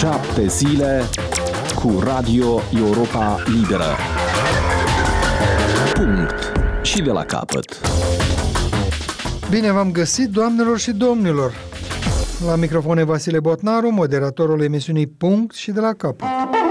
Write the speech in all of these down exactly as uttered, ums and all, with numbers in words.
Șapte zile cu Radio Europa Liberă. Punct. Și de la capăt. Bine v-am găsit, doamnelor și domnilor. La microfon e Vasile Botnaru, moderatorul emisiunii Punct și de la capăt.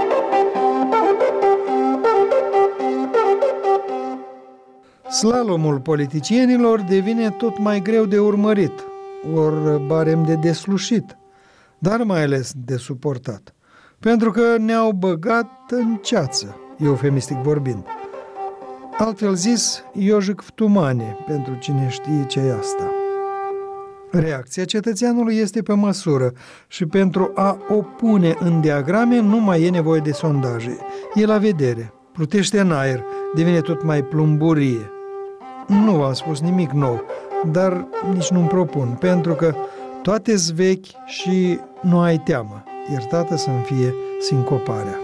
Slalomul politicienilor devine tot mai greu de urmărit, ori barem de deslușit, dar mai ales de suportat, pentru că ne-au băgat în ceață, eufemistic vorbind. Altfel zis, Iojic Ftumane, pentru cine știe ce e asta. Reacția cetățeanului este pe măsură și pentru a o pune în diagrame nu mai e nevoie de sondaje. E la vedere, plutește în aer, devine tot mai plumburie. Nu v-am spus nimic nou, dar nici nu-mi propun, pentru că toate-s vechi și nu ai teamă, iertată să-mi fie sincoparea.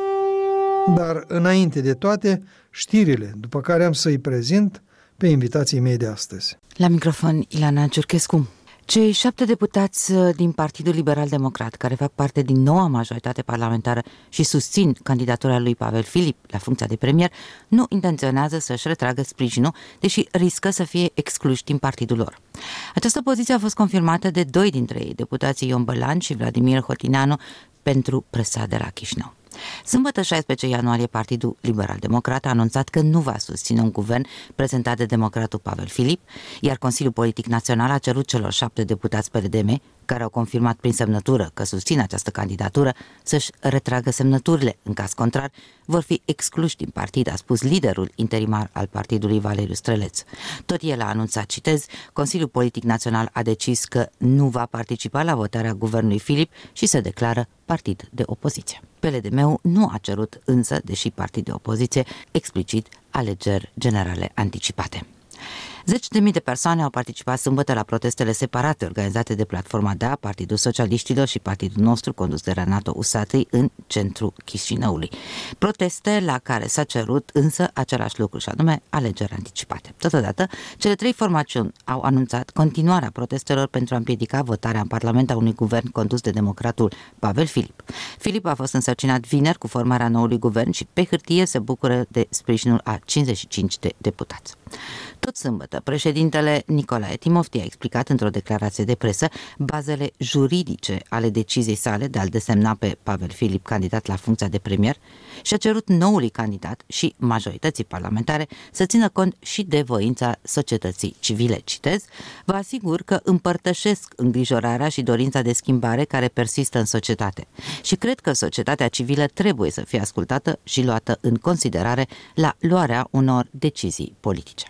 Dar înainte de toate, știrile, după care am să-i prezint pe invitații mei de astăzi. La microfon, Ilana Ciurchescu. Cei șapte deputați din Partidul Liberal Democrat, care fac parte din noua majoritate parlamentară și susțin candidatura lui Pavel Filip la funcția de premier, nu intenționează să-și retragă sprijinul, deși riscă să fie excluși din partidul lor. Această poziție a fost confirmată de doi dintre ei, deputații Ion Bălan și Vladimir Hotineanu, pentru presa de la Chișinău. Sâmbătă șaisprezece ianuarie, Partidul Liberal Democrat a anunțat că nu va susține un guvern prezentat de democratul Pavel Filip, iar Consiliul Politic Național a cerut celor șapte deputați P L D M, care au confirmat prin semnătură că susțin această candidatură, să-și retragă semnăturile. În caz contrar, vor fi excluși din partid, a spus liderul interimar al partidului, Valeriu Streleț. Tot el a anunțat, citez, Consiliul Politic Național a decis că nu va participa la votarea guvernului Filip și se declară partid de opoziție. P L D M-ul nu a cerut însă, deși partid de opoziție, explicit alegeri generale anticipate. Zeci de mii de persoane au participat sâmbătă la protestele separate organizate de Platforma D A, Partidul Socialiștilor și Partidul nostru, condus de Renato Usatăi, în centrul Chișinăului. Proteste la care s-a cerut însă același lucru, și anume alegeri anticipate. Totodată, cele trei formațiuni au anunțat continuarea protestelor pentru a împiedica votarea în Parlament a unui guvern condus de democratul Pavel Filip. Filip a fost însărcinat vineri cu formarea noului guvern și pe hârtie se bucură de sprijinul a cincizeci și cinci de deputați. Tot sâmbătă, președintele Nicolae Timofti a explicat într-o declarație de presă bazele juridice ale deciziei sale de a-l desemna pe Pavel Filip candidat la funcția de premier și a cerut noului candidat și majorității parlamentare să țină cont și de voința societății civile. Citez, vă asigur că împărtășesc îngrijorarea și dorința de schimbare care persistă în societate și cred că societatea civilă trebuie să fie ascultată și luată în considerare la luarea unor decizii politice.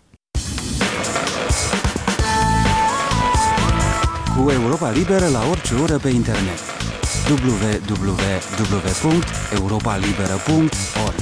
Cu Europa Liberă la orice oră pe internet. w w w punct europa liberă punct org.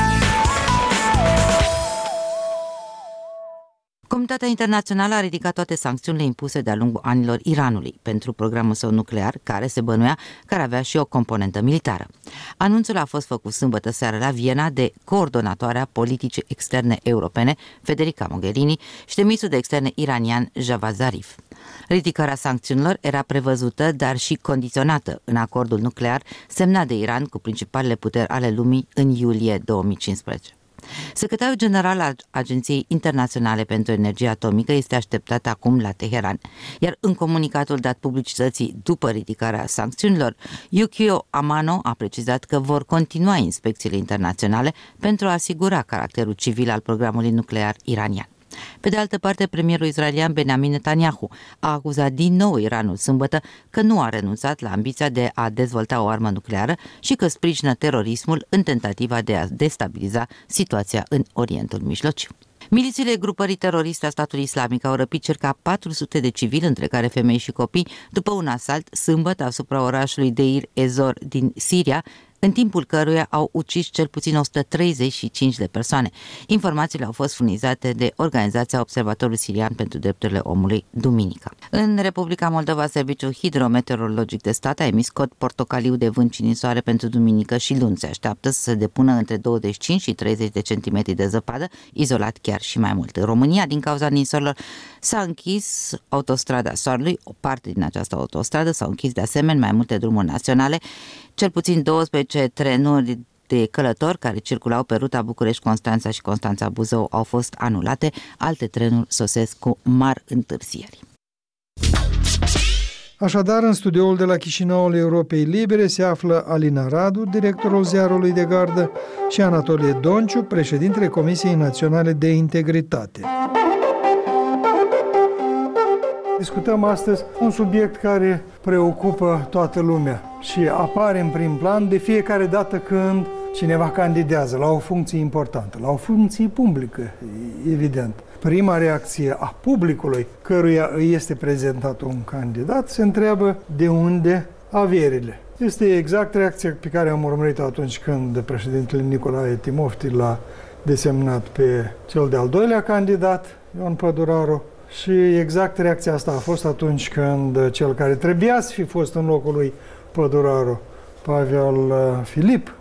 Comunitatea internațională a ridicat toate sancțiunile impuse de-a lungul anilor Iranului pentru programul său nuclear, care se bănuia că ar avea și o componentă militară. Anunțul a fost făcut sâmbătă seară la Viena de coordonatoarea politicii externe europene, Federica Mogherini, și de ministrul de externe iranian, Javad Zarif. Ridicarea sancțiunilor era prevăzută, dar și condiționată în acordul nuclear semnat de Iran cu principalele puteri ale lumii în iulie două mii cincisprezece. Secretarul general al Agenției Internaționale pentru Energie Atomică este așteptat acum la Teheran, iar în comunicatul dat publicității după ridicarea sancțiunilor, Yukio Amano a precizat că vor continua inspecțiile internaționale pentru a asigura caracterul civil al programului nuclear iranian. Pe de altă parte, premierul israelian Benjamin Netanyahu a acuzat din nou Iranul sâmbătă că nu a renunțat la ambiția de a dezvolta o armă nucleară și că sprijină terorismul în tentativa de a destabiliza situația în Orientul Mijlociu. Milițiile grupării teroriste a statului islamic au răpit circa patru sute de civili, între care femei și copii, după un asalt sâmbătă asupra orașului Deir ez-Zor din Siria, în timpul căruia au ucis cel puțin o sută treizeci și cinci de persoane. Informațiile au fost furnizate de Organizația Observatorului Sirian pentru Drepturile Omului duminica. În Republica Moldova, Serviciul Hidrometeorologic de Stat a emis cod portocaliu de vânt și ninsoare pentru duminică și luni. Se așteaptă să se depună între douăzeci și cinci și treizeci de centimetri de zăpadă, izolat chiar și mai mult. În România, din cauza ninsorilor, s-a închis autostrada Soarelui. O parte din această autostradă s-au închis de asemenea mai multe drumuri naționale. Cel puțin douăsprezece trenuri de călători care circulau pe ruta București-Constanța și Constanța-Buzău au fost anulate. Alte trenuri sosesc cu mari întârzieri. Așadar, în studioul de la Chișinăul Europei Libere se află Alina Radu, directorul ziarului de gardă, și Anatolie Donciu, președintele Comisiei Naționale de Integritate. Discutăm astăzi un subiect care preocupă toată lumea și apare în prim plan de fiecare dată când cineva candidează la o funcție importantă, la o funcție publică, evident. Prima reacție a publicului căruia îi este prezentat un candidat se întreabă de unde averile. Este exact reacția pe care am urmărit-o atunci când președintele Nicolae Timofti l-a desemnat pe cel de-al doilea candidat, Ion Păduraru. Și exact reacția asta a fost atunci când cel care trebuia să fi fost în locul lui Păduraru, Pavel Filip,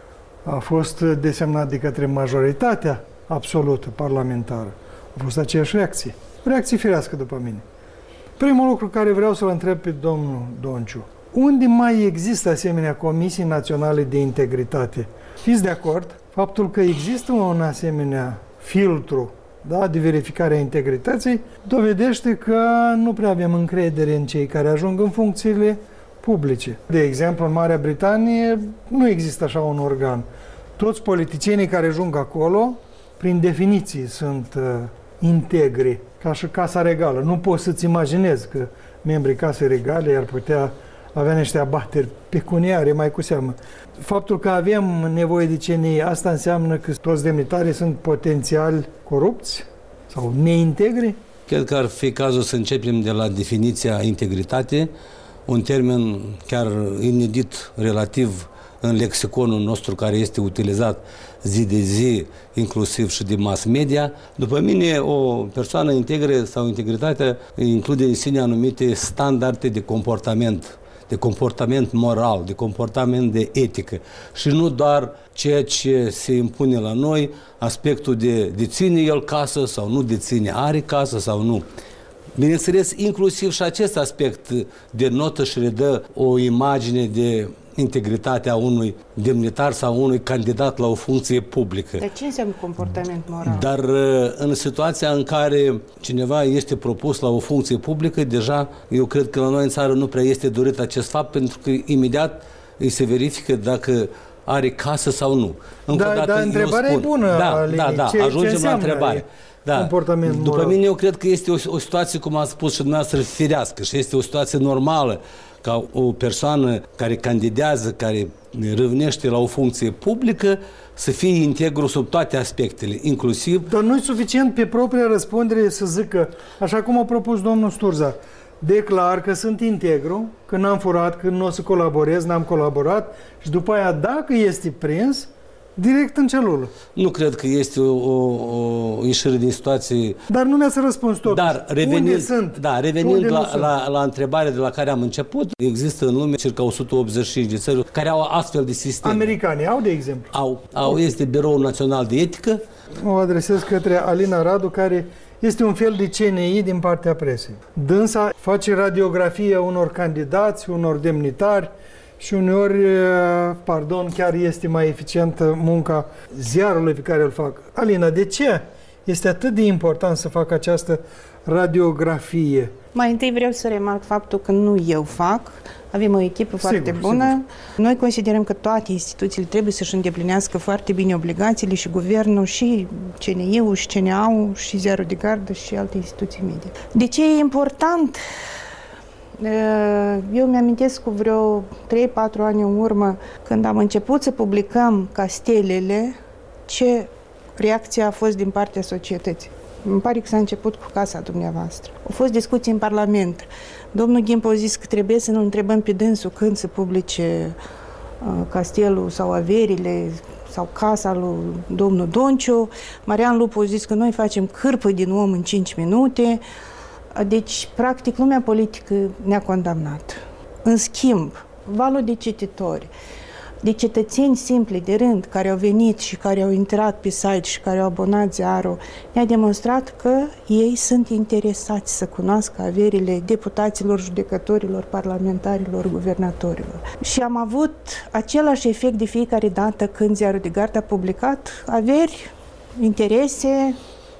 a fost desemnat de către majoritatea absolută parlamentară. A fost aceeași reacție. Reacție firească după mine. Primul lucru care vreau să-l întreb pe domnul Donciu. Unde mai există asemenea Comisii Naționale de Integritate? Fiți de acord? Faptul că există un asemenea filtru, da, de verificare a integrității, dovedește că nu prea avem încredere în cei care ajung în funcțiile publice. De exemplu, în Marea Britanie nu există așa un organ. Toți politicienii care ajung acolo, prin definiție, sunt uh, integri, ca și Casa Regală. Nu poți să-ți imaginezi că membrii Casei Regale ar putea avea niște abateri pecuniare, mai cu seamă. Faptul că avem nevoie de C N I, asta înseamnă că toți demnitarii sunt potențial corupți sau neintegri? Cred că ar fi cazul să începem de la definiția integritate, un termen chiar inedit relativ în lexiconul nostru care este utilizat zi de zi, inclusiv și de mass media. După mine, o persoană integră sau integritatea include în sine anumite standarde de comportament, de comportament moral, de comportament de etică și nu doar ceea ce se impune la noi, aspectul de deține el casă sau nu deține, are casă sau nu. Bineînțeles, inclusiv și acest aspect denotă și redă o imagine de integritatea unui demnitar sau unui candidat la o funcție publică. Dar ce înseamnă comportament moral? Dar în situația în care cineva este propus la o funcție publică, deja eu cred că la noi în țară nu prea este dorit acest fapt, pentru că imediat îi se verifică dacă are casă sau nu. Încă da, o dată, dar întrebarea spun, e bună, da, Alini. da, da, ce, ajungem ce la întrebare. Da. Comportament După moral. mine, eu cred că este o, o situație, cum a spus și dumneavoastră, firească și este o situație normală ca o persoană care candidează, care râvnește la o funcție publică, să fie integru sub toate aspectele, inclusiv... Dar nu e suficient pe propria răspundere să zică, așa cum a propus domnul Sturza, declar că sunt integru, că n-am furat, că nu o să colaborez, n-am colaborat și după aia, dacă este prins, direct în celulă. Nu cred că este o, o, o ieșire din situație... Dar nu mi-ați răspuns tot. Dar revenind, unde sunt? Da, revenind unde la, la, la întrebarea de la care am început, există în lume circa o sută optzeci și cinci de țări care au astfel de sisteme. Americanii au, de exemplu? Au, au este Biroul Național de Etică. O adresez către Alina Radu, care este un fel de C N I din partea presei. Dânsa face radiografie unor candidați, unor demnitari, și uneori, pardon, chiar este mai eficientă munca ziarului pe care îl fac. Alina, de ce este atât de important să fac această radiografie? Mai întâi vreau să remarc faptul că nu eu fac, avem o echipă sigur, foarte bună. Sigur. Noi considerăm că toate instituțiile trebuie să-și îndeplinească foarte bine obligațiile, și guvernul, și C N I-ul, și C N A-ul, și ziarul de gardă, și alte instituții media. De ce e important? Eu mi-amintesc cu vreo trei patru ani în urmă, când am început să publicăm castelele, ce reacție a fost din partea societății. Îmi pare că s-a început cu casa dumneavoastră. Au fost discuții în Parlament. Domnul Ghimpo a zis că trebuie să ne întrebăm pe dânsul când să publice castelul sau averile sau casa lui domnul Donciu. Marian Lupu a zis că noi facem cârpă din om în cinci minute. Deci, practic, lumea politică ne-a condamnat. În schimb, valul de cititori, de cetățeni simpli, de rând, care au venit și care au intrat pe site și care au abonat ziarul, ne-a demonstrat că ei sunt interesați să cunoască averile deputaților, judecătorilor, parlamentarilor, guvernatorilor. Și am avut același efect de fiecare dată când Ziarul de Gardă a publicat averi, interese,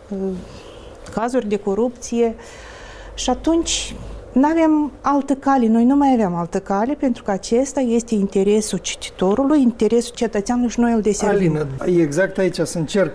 cazuri de corupție și atunci nu avem altă cale, noi nu mai avem altă cale, pentru că acesta este interesul cititorului, interesul cetățeanului și noi îl deservim. Alina, exact aici să încerc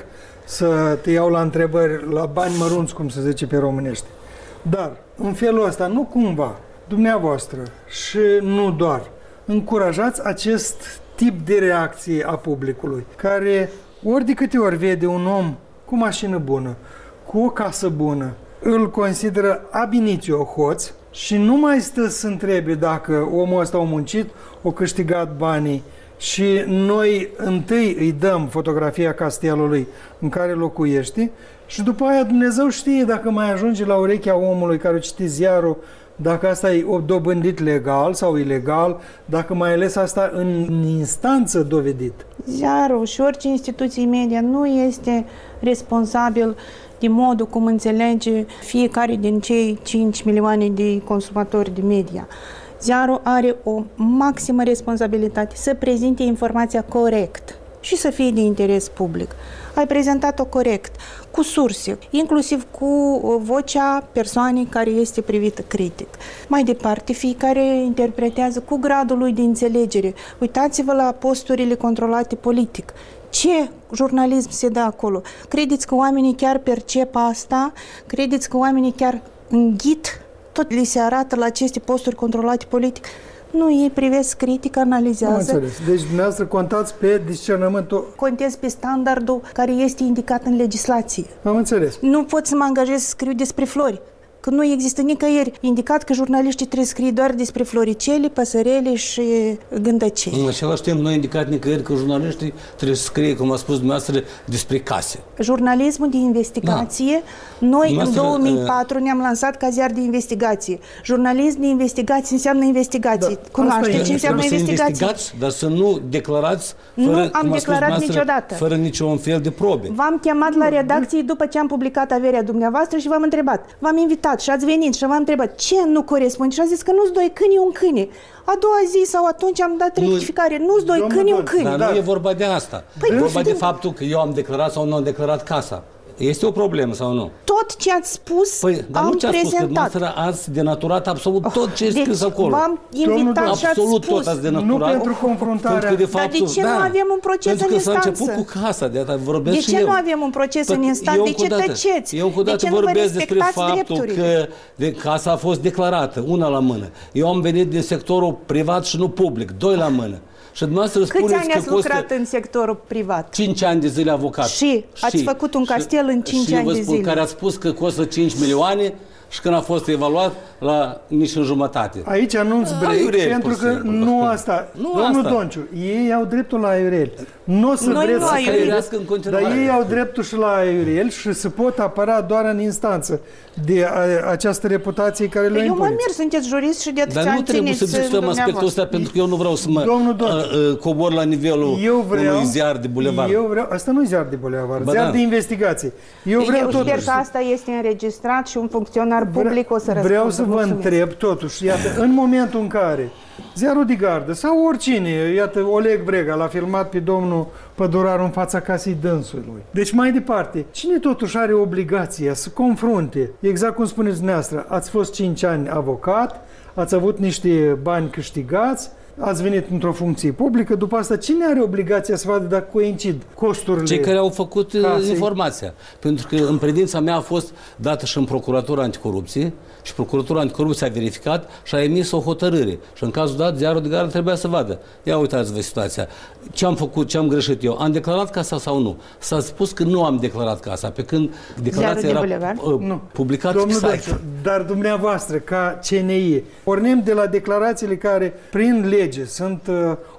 să te iau la întrebări, la bani mărunți, cum se zice pe românește. Dar, în felul ăsta, nu cumva, dumneavoastră și nu doar, încurajați acest tip de reacție a publicului, care ori de câte ori vede un om cu mașină bună, cu o casă bună, îl consideră ab initio hoț și nu mai stă să întrebe dacă omul ăsta a muncit, a câștigat banii și noi întâi îi dăm fotografia castelului în care locuiește și după aia Dumnezeu știe dacă mai ajunge la urechea omului care citi ziarul, dacă asta e dobândit legal sau ilegal, dacă mai ales asta în instanță dovedit. Ziarul și orice instituție media nu este responsabil de modul cum înțelege fiecare din cei cinci milioane de consumatori de media. Ziarul are o maximă responsabilitate să prezinte informația corect și să fie de interes public. Ai prezentat-o corect, cu surse, inclusiv cu vocea persoanei care este privită critic. Mai departe, fiecare interpretează cu gradul lui de înțelegere. Uitați-vă la posturile controlate politic. Ce jurnalism se dă acolo? Credeți că oamenii chiar percep asta? Credeți că oamenii chiar înghit tot li se arată la aceste posturi controlate politic? Nu, ei privesc critic, analizează. Am înțeles. Deci dumneavoastră contați pe discernământul... Contez pe standardul care este indicat în legislație. Am înțeles. Nu pot să mă angajez să scriu despre flori. Că nu există nicăieri indicat că jurnaliștii trebuie să scrie doar despre floricele, păsărele și gândăcei. În același timp, nu a indicat nicăieri că jurnaliștii trebuie să scrie, cum a spus dumneavoastră, despre case. Jurnalismul de investigație, da. Noi dumneavoastră, în două mii patru ne-am lansat ca ziar de investigație. Jurnalism de investigație înseamnă investigație. Da. Cunoaște ce înseamnă investigație? Dar să nu declarați fără, nu am declarat niciodată. Fără niciun fel de probe. V-am chemat la redacție după ce am publicat averea dumneavoastră și v-am întrebat. V-am invitat și ați venit și v-am întrebat ce nu corespunde și a zis că nu-ți doi câini, un câine. A doua zi sau atunci am dat rectificare, nu-ți doi câini, un câine. Dar da. Nu e vorba de asta. Păi e vorba de faptul că eu am declarat sau nu am declarat casa. Este o problemă sau nu? Tot ce ați spus, păi, dar am nu ce ați prezentat. Spus, că ați denaturat absolut tot ce e deci, scris acolo. V-am invitat și ați absolut spus. tot ați denaturat. Nu pentru confruntarea. De faptul, dar de ce da, nu avem un proces în instanță? Pentru că s-a început cu casa, de asta vorbesc De și ce eu. nu avem un proces în instanță? De ce tăceți? Eu încă o dată de ce vorbesc nu despre faptul că de casa a fost declarată, una la mână. Eu am venit din sectorul privat și nu public, doi la mână. Și dumneavoastră câți ani că ați lucrat în sectorul privat? cinci ani de zile avocat. Și ați și, făcut un castel în cinci ani de zile. Care ați spus că costă cinci milioane și când a fost evaluat la nici în jumătate. Aici nu-ți break, pentru că nu asta. Nu Domnul asta. Donciu, ei au dreptul la aiurel. Nu o să Noi vreți nu să trăiască în continuare. Dar ei au dreptul și la aiurel și se pot apăra doar în instanță de a, această reputație care le Eu impuneți. mă mir, sunteți jurist și de atâția Dar nu trebuie să discutăm aspectul ăsta pentru că eu nu vreau să mă a, a, cobor la nivelul eu vreau, unui ziar de bulevard. Eu vreau, asta nu e ziar de bulevard, ba ziar da. de investigație. Eu, vreau eu totuși, sper că asta este înregistrat și un funcționar public o să răspundă. Vreau să vă întreb totuși, iată, în momentul în care Ziarul de Gardă sau oricine, iată, Oleg Brega l-a filmat pe domnul Păduraru în fața casei dânsului. Deci mai departe, cine totuși are obligația să confrunte, exact cum spuneți dumneavoastră, ați fost cinci ani avocat, ați avut niște bani câștigați, ați venit într-o funcție publică, după asta cine are obligația să vadă dacă coincid costurile? Cei care au făcut casei? Informația. Pentru că în predința mea a fost dată și în Procuratura Anticorupție și Procuratura Anticorupție a verificat și a emis o hotărâre. Și în cazul dat, Ziarul de Gardă trebuia să vadă. Ia uitați-vă situația. Ce am făcut, ce am greșit eu? Am declarat casa sau nu? S-a spus că nu am declarat casa, pe când declarația era uh, publicată pe site. Doamne, dar dumneavoastră, ca C N I, pornim de la declarațiile care, prin lege, sunt uh,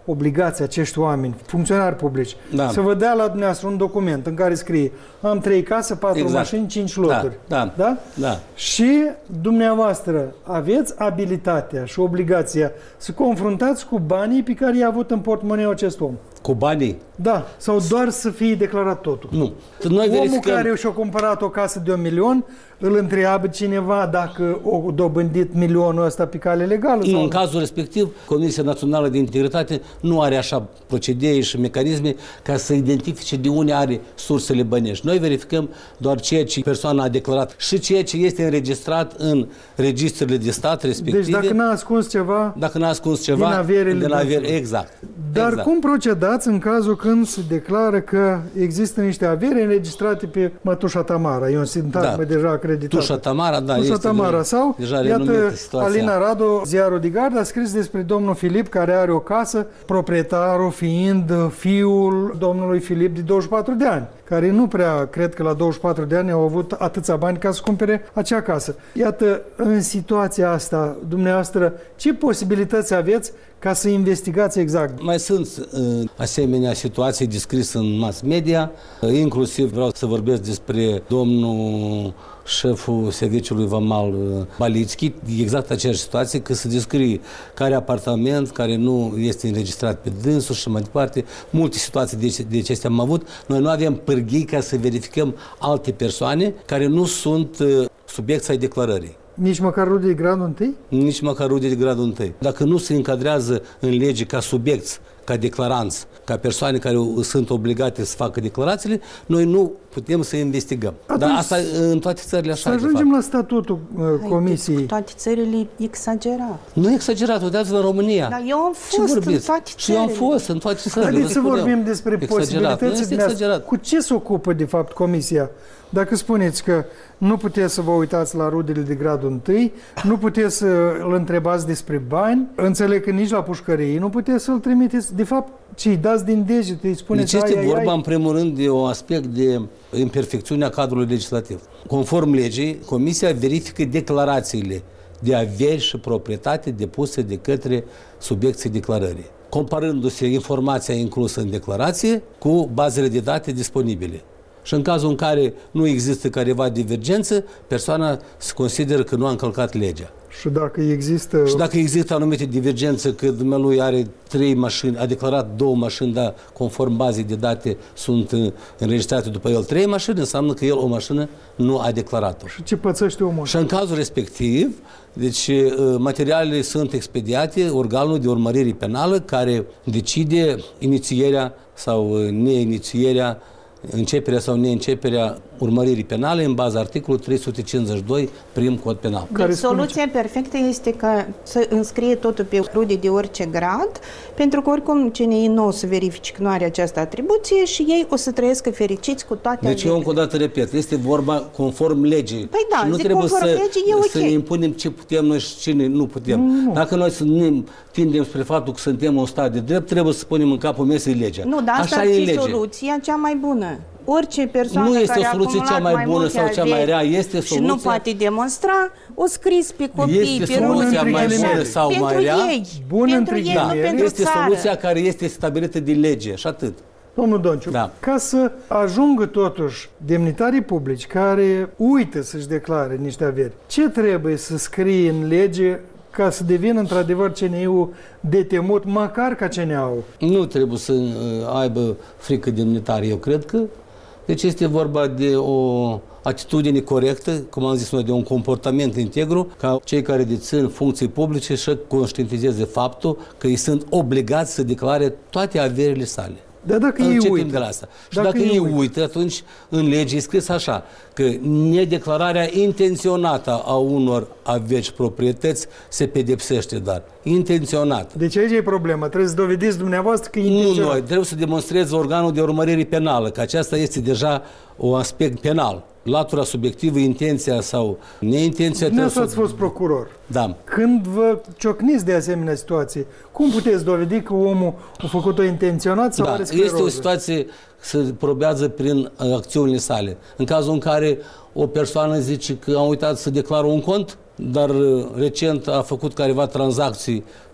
obligația acești oameni, funcționari publici, da. să vă dea la dumneavoastră un document în care scrie am trei case, patru exact. mașini, cinci loturi. Da, da, da? da. Și dumneavoastră aveți abilitatea și obligația să confruntați cu banii pe care i-a avut în portmoneu acest om. Cu banii? Da, sau doar să fie declarat totul. Nu. Noi Omul verificăm... care și-a cumpărat o casă de un milion, îl întreabă cineva dacă o dobândit milionul ăsta pe cale legală? Nu, sau în cazul respectiv, Comisia Națională de Integritate nu are așa procedee și mecanisme ca să identifice de unde are sursele bănești. Noi verificăm doar ceea ce persoana a declarat și ceea ce este înregistrat în registrele de stat respective. Deci dacă n-a ascuns ceva, dacă n-a ascuns ceva din averele din avere, dânsului. exact. Dar exact. cum procedați în cazul când se declară că există niște avere înregistrate pe mătușa Tamara? E un sintagmă Da. deja acreditată. Tușa Tamara, da, Tușa este Tamara. deja, Sau, deja iată, situația. Alina Radu, ziarul de gard, a scris despre domnul Filip, care are o casă, proprietarul fiind fiul domnului Filip de douăzeci și patru de ani, care nu prea cred că la douăzeci și patru de ani au avut atâția bani ca să cumpere acea casă. Iată, în situația asta, dumneavoastră, ce posibilități aveți ca să investigați exact? Mai sunt uh, asemenea situații descrise în mass media, uh, inclusiv vreau să vorbesc despre domnul șeful serviciului vamal uh, Balițchi, exact aceeași situație, că se descrie care apartament, care nu este înregistrat pe dânsul și mai departe. Multe situații de, de acestea am avut. Noi nu avem pârghii ca să verificăm alte persoane care nu sunt uh, subiecți ai declarării. Nici măcar rude de gradul întâi? Nici măcar rude de gradul întâi. Dacă nu se încadrează în lege ca subiecți, ca declaranți, ca persoane care sunt obligate să facă declarațiile, noi nu putem să investigăm. Atunci, dar asta în toate țările așa. Să ajungem la statutul uh, comisiei. Toate țările exagerat. Nu exagerat, uitați-vă în România. Dar eu am fost în toate Și eu am țările. fost în toate țările. Haideți să spuneam. vorbim despre Exagerat. posibilitățile Nu este dumneavoastră. exagerat. Cu ce se ocupă, de fapt, comisia? Dacă spuneți că nu puteți să vă uitați la rudele de gradul întâi, nu puteți să îl întrebați despre bani, înțeleg că nici la pușcărie nu puteți să-l trimiteți, de fapt, ce îi dați din degete, îi spuneți Deci este ai, ai, vorba, ai. în primul rând, de un aspect de imperfecțiune a cadrului legislativ. Conform legii, Comisia verifică declarațiile de averi și proprietate depuse de către subiecții declarării, comparându-se informația inclusă în declarație cu bazele de date disponibile. Și în cazul în care nu există careva divergență, persoana se consideră că nu a încălcat legea. Și dacă există... Și dacă există anumite divergențe, că dumnealui are trei mașini, a declarat două mașini, dar conform bazei de date sunt înregistrate după el trei mașini, înseamnă că el o mașină nu a declarat-o. Și ce pățește omul? Și în cazul respectiv, deci materialele sunt expediate organul de urmărire penală care decide inițierea sau neinițierea, începerea sau neînceperea urmăririi penale în baza articolului trei sute cincizeci și doi prim cod penal. Deci soluția perfectă este ca să înscrie totul pe rude de orice grad, pentru că oricum C N I nu o să verifice că nu are această atribuție și ei o să trăiască fericiți cu toate Deci averile. eu încă o dată repet, este vorba conform legii. Păi da, și nu zic, trebuie conform să, legii e ok. să ne impunem ce putem noi și ce nu putem. Nu. Dacă noi să ne tindem spre faptul că suntem un stat de drept, trebuie să punem în capul mesei legea. Nu, dar asta Așa ar e fi lege. soluția cea mai bună. Orice persoană Nu este care o soluție a cea mai bună multe sau cea mai averi rea, este și soluția... nu poate demonstra, o scris pe copii, Este pe soluția rude, mai pe bună așa. sau pentru mai rea? ei, Bună pentru între ei, ghilimele. nu pentru Este țară. soluția care este stabilită de lege și atât. Domnul Donciu, Da. ca să ajungă totuși demnitarii publici care uită să-și declare niște averi, ce trebuie să scrie în lege ca să devină într-adevăr C N I-ul de temut, măcar ca C N A-ul? Nu trebuie să uh, aibă frică demnitarii, eu cred că. Deci este vorba de o atitudine corectă, cum am zis noi, de un comportament integru, ca cei care dețin funcții publice să conștientizeze faptul că ei sunt obligați să declare toate averile sale. Dar dacă ei Începem uită, de la asta. Și Dacă dacă, ei ei uită. uită, atunci în lege e scris așa, că nedeclararea intenționată a unor averi și proprietăți se pedepsește, dar intenționat. deci aici e problema. Trebuie să dovediți dumneavoastră că e Nu intenționat. noi, trebuie să demonstreze organul de urmărire penală, că aceasta este deja un aspect penal. Latura subiectivă, intenția sau neintenția... Dumneavoastră trebuie ați fost procuror. Da. Când vă ciocniți de asemenea situație, cum puteți dovedi că omul a făcut-o intenționat sau Da, are scleroză? este o situație se probează prin uh, acțiunile sale. În cazul în care o persoană zice că a uitat să declară un cont, dar uh, recent a făcut careva tranzacții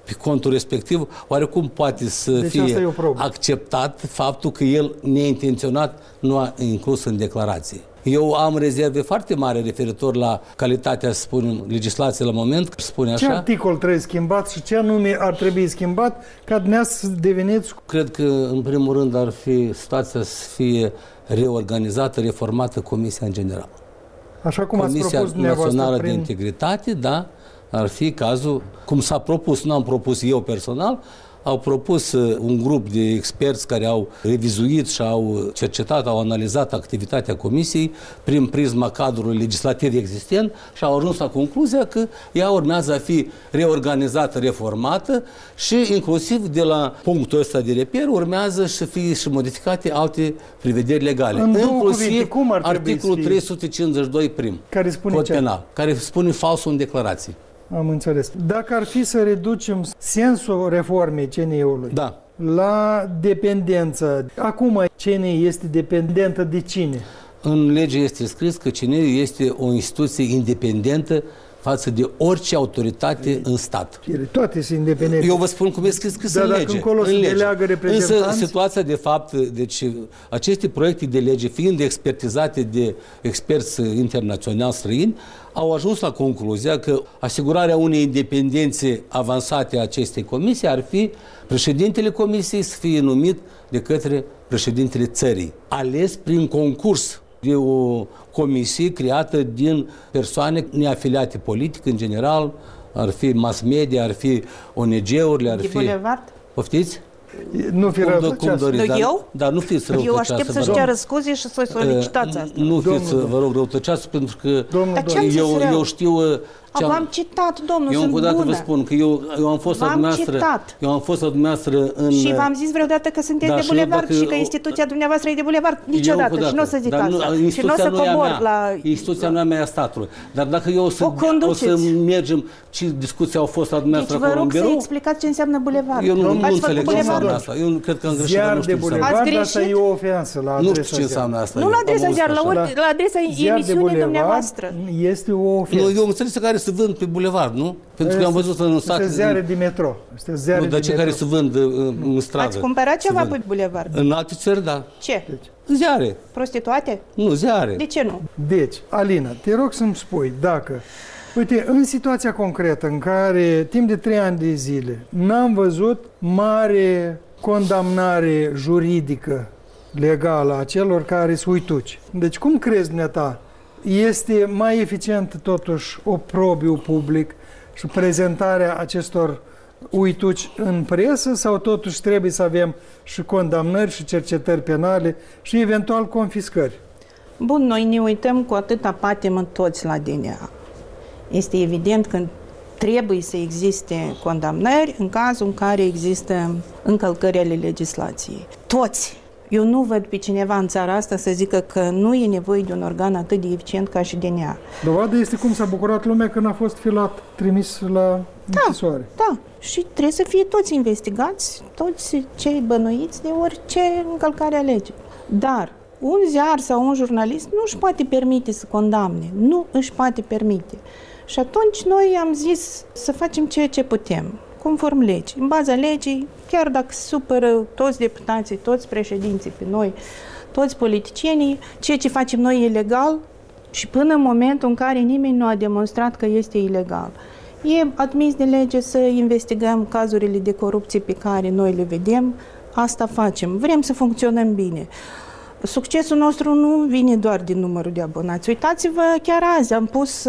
pe contul respectiv, oarecum poate să deci fie acceptat faptul că el neintenționat nu a inclus în declarație. Eu am rezerve foarte mari referitor la calitatea, să spunem, legislației la moment, spune așa. Ce articol trebuie schimbat și ce anume ar trebui schimbat ca dumneavoastră să deveniți? Cred că, în primul rând, ar fi situația să fie reorganizată, reformată Comisia în general. Așa cum Comisia ați propus dumneavoastră Națională prin... de Integritate, da, ar fi cazul, cum s-a propus, nu am propus eu personal, au propus un grup de experți care au revizuit și au cercetat, au analizat activitatea Comisiei prin prisma cadrului legislativ existent și au ajuns la concluzia că ea urmează a fi reorganizată, reformată și inclusiv de la punctul ăsta de reper urmează să fie și modificate alte prevederi legale. În inclusiv cuvinte, cum ar articolul trei sute cincizeci și doi prim, care spune cod ce? penal, care spune falsul în declarații. Am înțeles. Dacă ar fi să reducem sensul reformei C N I-ului da. la dependență, acum C N I este dependentă de cine? În lege este scris că C N I este o instituție independentă față de orice autoritate e, în stat. Toate sunt independente. Eu vă spun cum este scris Dar în lege. Încolo în lege. Însă situația de fapt, deci aceste proiecte de lege, fiind expertizate de experți internaționali străini, au ajuns la concluzia că asigurarea unei independențe avansate a acestei comisii ar fi președintele comisiei să fie numit de către președintele țării, ales prin concurs de o comisie creată din persoane neafiliate politic, în general, ar fi mass media, ar fi O N G-urile, ar de fi... bulevard? Poftiți? Nu fi răutăceasă. Dar, eu? Dar nu fiți răutăceasă. Eu aștept să-și ceară scuze și să-i solicitați asta. Nu fiți, vă rog, răutăceasă, pentru că Dar ce am zis eu, rău? eu știu... A, v-am citat, domnul, eu sunt bună. Eu încă o dată vă spun că eu, eu am fost la dumneavoastră... citat. Eu am fost la dumneavoastră în... Și v-am zis vreodată că sunteți da, de bulevard și, și că instituția dumneavoastră e de bulevard? Niciodată. Și nu o să zic dar asta. Nu, și nu o să cobor mea, la... Instituția nu e a mea, a statului. Dar dacă eu o să, o, o să mergem ce discuții au fost la dumneavoastră deci vă acolo în rog birou... să explicați ce înseamnă bulevard. Eu nu, nu înțeleg ce înseamnă asta. Eu cred că am greșit, dar nu știu ce înseamnă. Bulevard, asta e o ofensă la adresa Nu știu ce înseamnă asta. Nu la adresa ziar, la adresa emisiunii dumneavoastră. Este o ofensă. Eu înțeleg care se vând pe bulevard, nu? Pentru că am văzut în sat... Este ziare de metro. Nu, dar cei care se vând în stradă. Ați cumpărat ceva pe bulevard? În alte țări, da. Ce? Ziare. Prostituate? Nu, ziare. De ce nu? Deci, Alina, te rog să-mi spui dacă... Uite, în situația concretă în care timp de trei ani de zile n-am văzut mare condamnare juridică legală a celor care sunt uituci. Deci cum crezi, dumneata, este mai eficient totuși oprobiul public și prezentarea acestor uituci în presă sau totuși trebuie să avem și condamnări și cercetări penale și eventual confiscări? Bun, noi ne uităm cu atâta patimă toți la D N A. Este evident că trebuie să existe condamnări în cazul în care există încălcări ale legislației. Toți! Eu nu văd pe cineva în țara asta să zică că nu e nevoie de un organ atât de eficient ca și D N A. Dovadă este cum s-a bucurat lumea când a fost filat, trimis la închisoare. Da, da. Și trebuie să fie toți investigați, toți cei bănuiți de orice încălcare a legii. Dar un ziar sau un jurnalist nu își poate permite să condamne, nu își poate permite. Și atunci noi am zis să facem ceea ce putem, conform legii. În baza legii, chiar dacă se supără toți deputații, toți președinții pe noi, toți politicienii, ceea ce facem noi e legal și până în momentul în care nimeni nu a demonstrat că este ilegal. E admis de lege să investigăm cazurile de corupție pe care noi le vedem, asta facem. Vrem să funcționăm bine. Succesul nostru nu vine doar din numărul de abonați. Uitați-vă, chiar azi am pus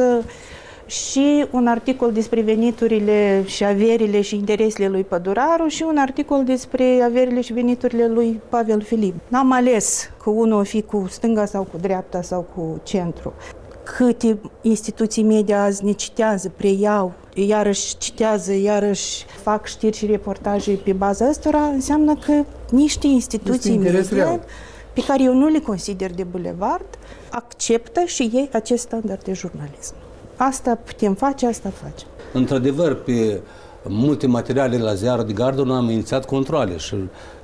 și un articol despre veniturile și averile și interesele lui Păduraru și un articol despre averile și veniturile lui Pavel Filip. N-am ales că unul o fi cu stânga sau cu dreapta sau cu centru. Câte instituții media azi ne citează, preiau, iarăși citează, iarăși fac știri și reportaje pe baza ăstora, înseamnă că niște instituții media pe care eu nu le consider de bulevard, acceptă și ei acest standard de jurnalism. Asta putem face, asta facem. Într-adevăr, pe multe materiale la ziarul de gardă noi am inițiat controale și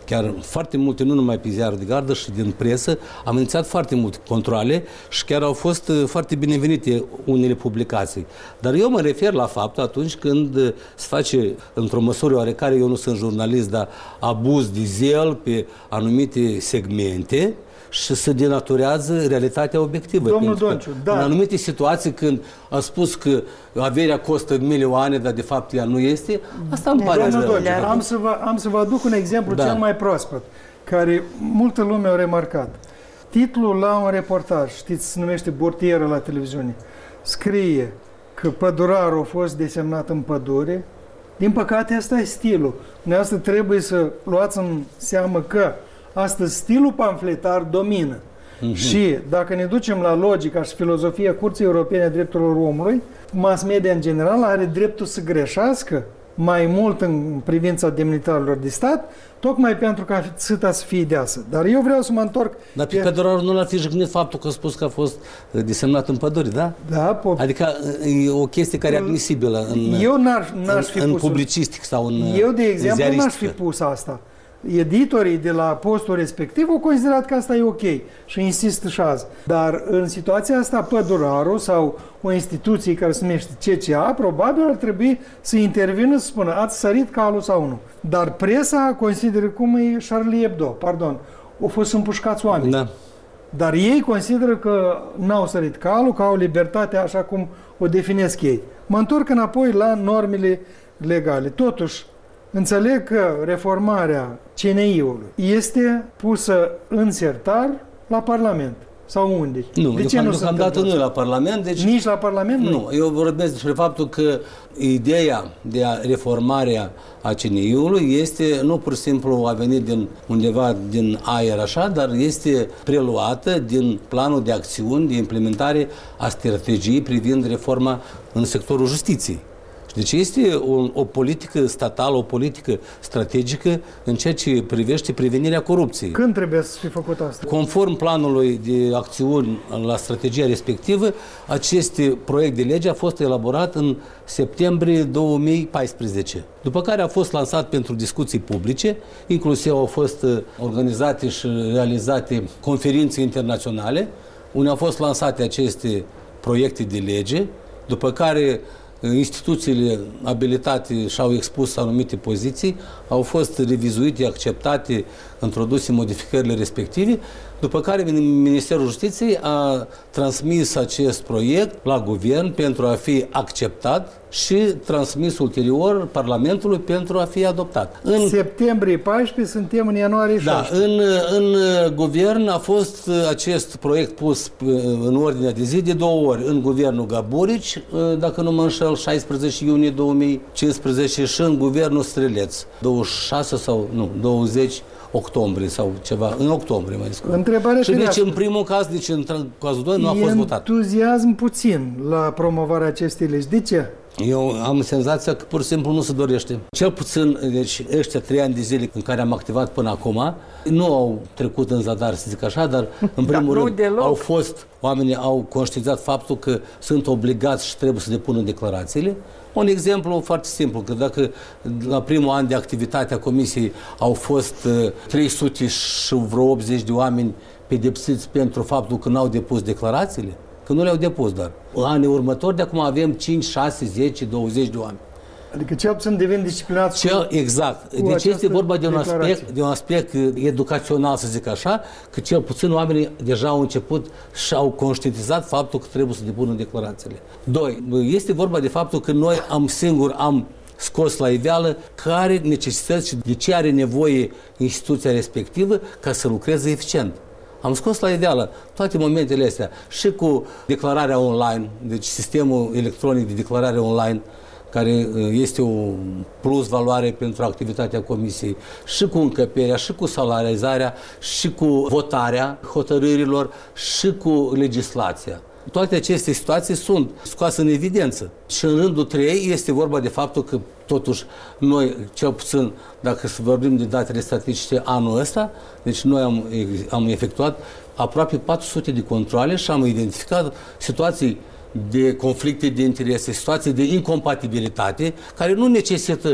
chiar foarte multe, nu numai pe ziarul de gardă, și din presă, am inițiat foarte multe controale și chiar au fost foarte binevenite unele publicații. Dar eu mă refer la faptul atunci când se face, într-o măsură oarecare, eu nu sunt jurnalist, dar abuz de zel pe anumite segmente și se denaturează realitatea obiectivă. Domnul Donciu, da. În anumite situații, când a spus că averea costă milioane, dar de fapt ea nu este, asta îmi pare Domnul rău. Donciu, am să, vă, am să vă aduc un exemplu da. cel mai proaspăt, care multă lume a remarcat. Titlul la un reportaj, știți, se numește Burtieră la televiziune, scrie că pădurarul a fost desemnat în pădure. Din păcate, asta e stilul. Dumneavoastră trebuie să luați în seamă că astăzi stilul pamfletar domină. Mm-hmm. Și dacă ne ducem la logica și filozofia Curții Europene a Drepturilor Omului, mass media în general are dreptul să greșească mai mult în privința demnitarilor de stat, tocmai pentru ca țâta să fie deasă. Dar eu vreau să mă întorc... Dar pe pădurarul nu l-ar fi jignit faptul că a spus că a fost desemnat în pădure, da? Da. Po- adică e o chestie care e admisibilă în, eu n-aș, n-aș fi în pus publicistic sau în Eu, de exemplu, ziaristică. n-aș fi pus asta. Editorii de la postul respectiv au considerat că asta e ok și insistă și azi. Dar în situația asta, pădurarul sau o instituție care se numește C C A probabil ar trebui să intervină, să spună ați sărit calul sau nu. Dar presa consideră, cum e Charlie Hebdo, pardon, au fost împușcați oameni. Da. Dar ei consideră că n-au sărit calul, că au libertate așa cum o definesc ei. Mă întorc înapoi la normele legale. Totuși, înțeleg că reformarea C N I-ului este pusă în sertar la Parlament. Sau unde? Nu, de ce nu deocamdată nu la Parlament. Deci nici la Parlament nu? Nu, eu vorbesc despre faptul că ideea de a reformarea a C N I-ului este, nu pur și simplu a venit din undeva din aer așa, dar este preluată din planul de acțiuni, de implementare a strategiei privind reforma în sectorul justiției. Deci este o, o politică statală, o politică strategică în ceea ce privește prevenirea corupției. Când trebuie să fie făcut asta? Conform planului de acțiuni la strategia respectivă, acest proiect de lege a fost elaborat în septembrie două mii paisprezece, după care a fost lansat pentru discuții publice, inclusiv au fost organizate și realizate conferințe internaționale, unde au fost lansate aceste proiecte de lege, după care instituțiile abilitate și-au expus anumite poziții, au fost revizuite, acceptate, introduse modificările respective, după care Ministerul Justiției a transmis acest proiect la guvern pentru a fi acceptat și transmis ulterior Parlamentului pentru a fi adoptat. În septembrie paisprezece, suntem în ianuarie șaisprezece. Da, în, în guvern a fost acest proiect pus în ordinea de zi de două ori. În guvernul Gaburici, dacă nu mă înșel, șaisprezece iunie două mii cincisprezece, și în guvernul Streleț, douăzeci și șase sau nu, douăzeci octombrie sau ceva, în octombrie mai scurt. Întrebarea și deci în primul caz, deci în cazul doi nu a fost votat. Entuziasm puțin la promovarea acestei legi. De ce? Eu am senzația că pur și simplu nu se dorește. Cel puțin, deci, ăștia trei ani de zile în care am activat până acum, nu au trecut în zadar, să zic așa, dar în primul da, rând deloc. au fost, oamenii au conștientizat faptul că sunt obligați și trebuie să depună declarațiile. Un exemplu foarte simplu, că dacă la primul an de activitate a Comisiei au fost trei sute și vreo optzeci de oameni pedepsiți pentru faptul că n-au depus declarațiile, că nu le-au depus, dar în anii următori de acum avem cinci, șase, zece, douăzeci de oameni. Adică cel puțin devin disciplinați. Cel, exact. Deci este vorba de un, aspect, de un aspect educațional, să zic așa, că cel puțin oamenii deja au început și au conștientizat faptul că trebuie să depună declarațiile. Doi, este vorba de faptul că noi am singur am scos la iveală care necesități și de ce are nevoie instituția respectivă ca să lucreze eficient. Am scos la iveală toate momentele astea și cu declararea online, deci sistemul electronic de declarare online, care este o plus valoare pentru activitatea Comisiei, și cu încăperea, și cu salarizarea, și cu votarea hotărârilor, și cu legislația. Toate aceste situații sunt scoase în evidență. Și în rândul trei este vorba de faptul că totuși noi, cel puțin dacă să vorbim de datele statistice anul ăsta, deci noi am, am efectuat aproape patru sute de controale și am identificat situații de conflicte de interese, situații de incompatibilitate, care nu necesită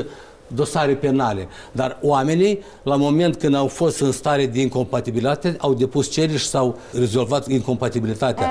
dosare penale. Dar oamenii, la moment când au fost în stare de incompatibilitate, au depus cereri și s-au rezolvat incompatibilitatea.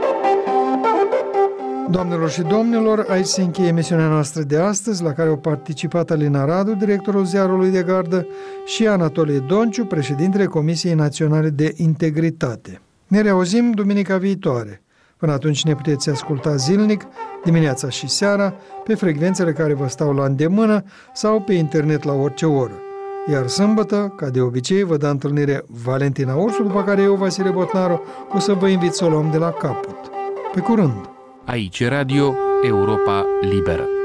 Doamnelor și domnilor, aici se încheie emisiunea noastră de astăzi, la care au participat Alina Radu, directorul Ziarului de Gardă, și Anatolie Donciu, președintele Comisiei Naționale de Integritate. Ne reauzim duminica viitoare. Până atunci ne puteți asculta zilnic, dimineața și seara, pe frecvențele care vă stau la îndemână sau pe internet la orice oră. Iar sâmbătă, ca de obicei, vă dă întâlnire Valentina Ursu, după care eu, Vasile Botnaru, o să vă invit să o luăm de la capăt. Pe curând! Aici Radio Europa Liberă.